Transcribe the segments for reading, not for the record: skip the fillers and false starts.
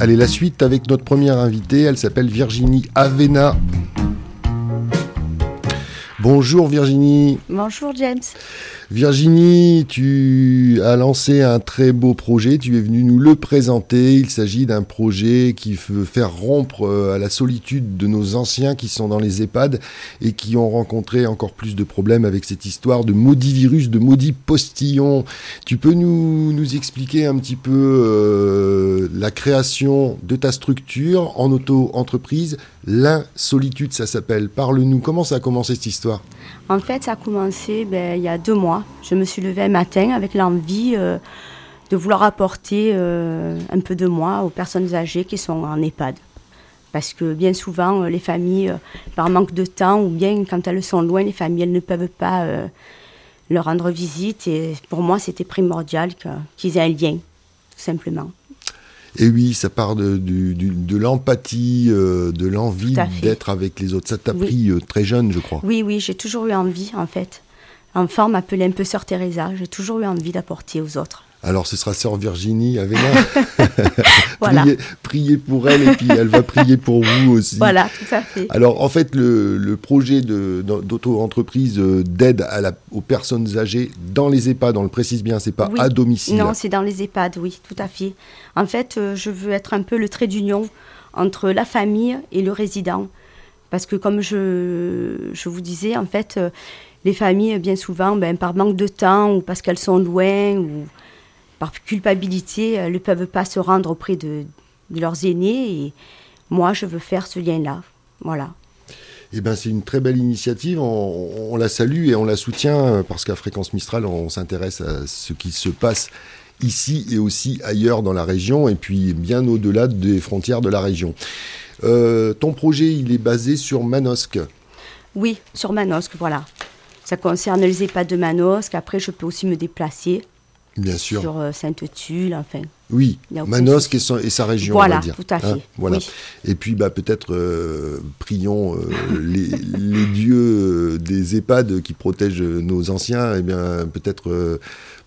Allez, la suite avec notre première invitée, elle s'appelle Virginie Avena. Bonjour Virginie. Bonjour James. Virginie, tu as lancé un très beau projet, tu es venue nous le présenter. Il s'agit d'un projet qui veut faire rompre à la solitude de nos anciens qui sont dans les EHPAD et qui ont rencontré encore plus de problèmes avec cette histoire de maudit virus, de maudit postillon. Tu peux nous expliquer un petit peu la création de ta structure en auto-entreprise, L'Insolitude, ça s'appelle. Parle-nous, comment ça a commencé cette histoire ? En fait, ça a commencé il y a 2 mois. Je me suis levée un matin avec l'envie de vouloir apporter un peu de moi aux personnes âgées qui sont en EHPAD. Parce que bien souvent, les familles, par manque de temps ou bien quand elles sont loin, les familles, elles ne peuvent pas leur rendre visite. Et pour moi, c'était primordial qu'ils aient un lien, tout simplement. Et oui, ça part de l'empathie, de l'envie d'être avec les autres. Ça t'a pris très jeune, je crois. Oui, j'ai toujours eu envie, en fait. Enfant, m'appelait un peu Sœur Teresa. J'ai toujours eu envie d'apporter aux autres. Alors, ce sera Sœur Virginie Avena. Voilà. Priez pour elle et puis elle va prier pour vous aussi. Voilà, tout à fait. Alors, en fait, le projet d'auto-entreprise d'aide aux personnes âgées dans les EHPAD, on le précise bien, c'est pas à domicile. Non, c'est dans les EHPAD, oui, tout à fait. En fait, je veux être un peu le trait d'union entre la famille et le résident. Parce que comme je vous disais, en fait, les familles, bien souvent, par manque de temps ou parce qu'elles sont loin ou par culpabilité, elles ne peuvent pas se rendre auprès de leurs aînés. Et moi, je veux faire ce lien-là. Voilà. Eh ben, c'est une très belle initiative. On la salue et on la soutient parce qu'à Fréquence Mistral, on s'intéresse à ce qui se passe ici et aussi ailleurs dans la région et puis bien au-delà des frontières de la région. Ton projet, il est basé sur Manosque. Oui, sur Manosque, voilà. Ça concerne les EHPAD de Manosque. Après, je peux aussi me déplacer. Bien sûr. Sur Sainte-Tulle, enfin. Oui, Manosque et sa région, voilà, on va dire. Tout à fait. Voilà. Oui. Et puis, peut-être, prions les dieux des EHPAD qui protègent nos anciens. Eh bien, peut-être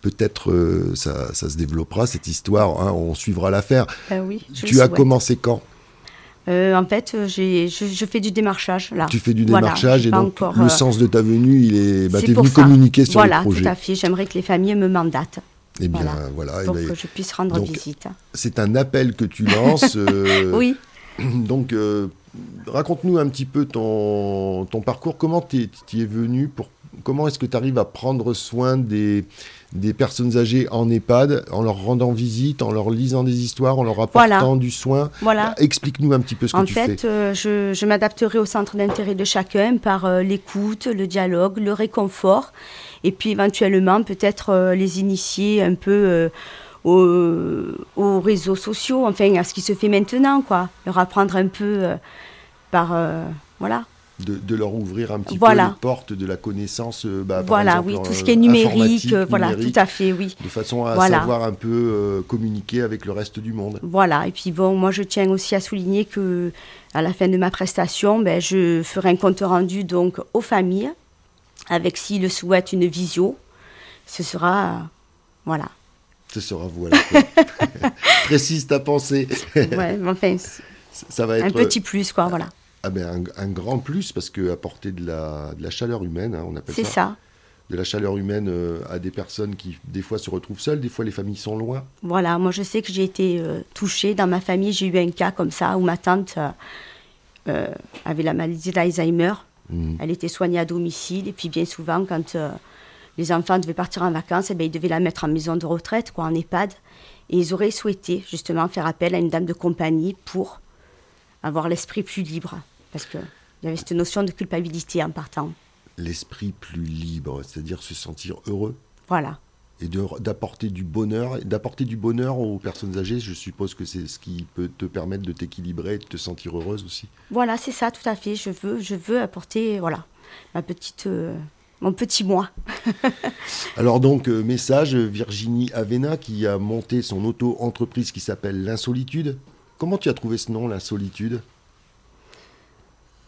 ça se développera, cette histoire. Hein, on suivra l'affaire. Oui, tu as commencé quand ? En fait, je fais du démarchage, là. Tu fais du démarchage et donc encore, le sens de ta venue, t'es venu ça. communiquer sur le projet. Voilà, tout à fait. J'aimerais que les familles me mandatent. Eh bien, voilà. Pour que je puisse rendre visite. C'est un appel que tu lances. Oui. Donc, raconte-nous un petit peu ton parcours. Comment tu es venu comment est-ce que tu arrives à prendre soin des personnes âgées en EHPAD, en leur rendant visite, en leur lisant des histoires, en leur apportant du soin. Voilà. Explique-nous un petit peu ce que tu fais. En fait, je m'adapterai au centre d'intérêt de chacun par l'écoute, le dialogue, le réconfort, et puis éventuellement peut-être les initier un peu aux réseaux sociaux, enfin à ce qui se fait maintenant, quoi. Leur apprendre un peu voilà. De leur ouvrir un petit peu les portes de la connaissance, par exemple, tout ce qui est numérique, numérique, tout à fait, oui. De façon à savoir un peu communiquer avec le reste du monde. Voilà, et puis bon, moi je tiens aussi à souligner que à la fin de ma prestation, je ferai un compte rendu donc aux familles, avec s'ils le souhaitent une visio. Ce sera, voilà. Ce sera voilà. Précise ta pensée. Ouais, enfin, ça va être un petit plus, quoi, voilà. Un grand plus, parce qu'apporter de la chaleur humaine, hein, on appelle ça. C'est ça. De la chaleur humaine à des personnes qui, des fois, se retrouvent seules, des fois, les familles sont loin. Voilà, moi, je sais que j'ai été touchée. Dans ma famille, j'ai eu un cas comme ça, où ma tante avait la maladie d'Alzheimer. Elle était soignée à domicile, et puis bien souvent, quand les enfants devaient partir en vacances, ils devaient la mettre en maison de retraite, en EHPAD. Et ils auraient souhaité, justement, faire appel à une dame de compagnie pour avoir l'esprit plus libre, parce qu'il y avait cette notion de culpabilité en partant. L'esprit plus libre, c'est-à-dire se sentir heureux. Voilà. Et d'apporter du bonheur aux personnes âgées, je suppose que c'est ce qui peut te permettre de t'équilibrer et de te sentir heureuse aussi. Voilà, c'est ça, tout à fait. Je veux apporter, mon petit moi. Alors donc, message, Virginie Avena, qui a monté son auto-entreprise qui s'appelle L'Insolitude. Comment tu as trouvé ce nom, L'Insolitude ?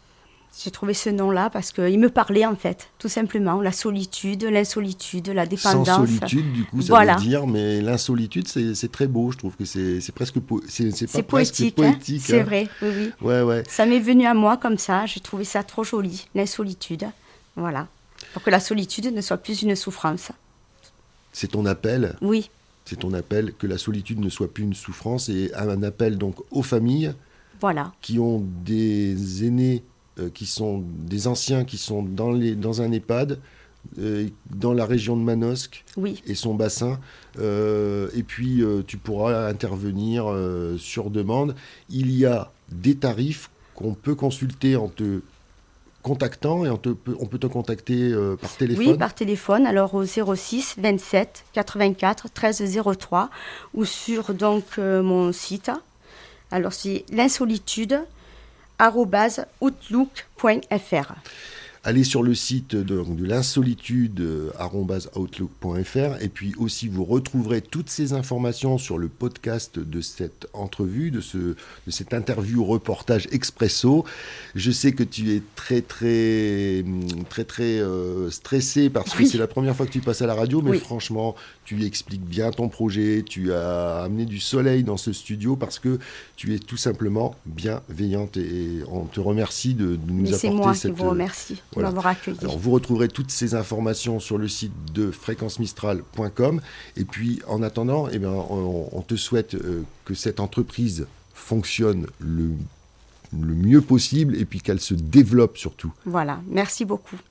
J'ai trouvé ce nom-là parce qu'il me parlait, en fait, tout simplement. La solitude, l'insolitude, la dépendance. Sans solitude, du coup, ça veut dire, mais l'insolitude, c'est très beau. Je trouve que c'est presque c'est poétique. C'est vrai, oui. Ouais. Ça m'est venu à moi comme ça. J'ai trouvé ça trop joli, l'insolitude. Voilà. Pour que la solitude ne soit plus une souffrance. C'est ton appel? Oui. C'est ton appel, que la solitude ne soit plus une souffrance, et un appel donc aux familles qui ont des aînés, qui sont des anciens qui sont dans un EHPAD, dans la région de Manosque et son bassin. Et puis, tu pourras intervenir sur demande. Il y a des tarifs qu'on peut consulter en te contactant, et on peut te contacter par téléphone. Oui, par téléphone, alors au 06 27 84 13 03 ou sur donc mon site. Alors c'est l'insolitude@outlook.fr. Allez sur le site de l'insolitude@outlook.fr, et puis aussi vous retrouverez toutes ces informations sur le podcast de cette entrevue, de cette interview reportage expresso. Je sais que tu es très stressé parce que c'est la première fois que tu passes à la radio, mais franchement, tu expliques bien ton projet, tu as amené du soleil dans ce studio parce que tu es tout simplement bienveillante, et on te remercie de nous apporter cette... C'est moi qui vous remercie de m'avoir accueilli. Alors, vous retrouverez toutes ces informations sur le site de fréquencemistral.com, et puis en attendant, on te souhaite que cette entreprise fonctionne le mieux possible, et puis qu'elle se développe surtout. Voilà, merci beaucoup.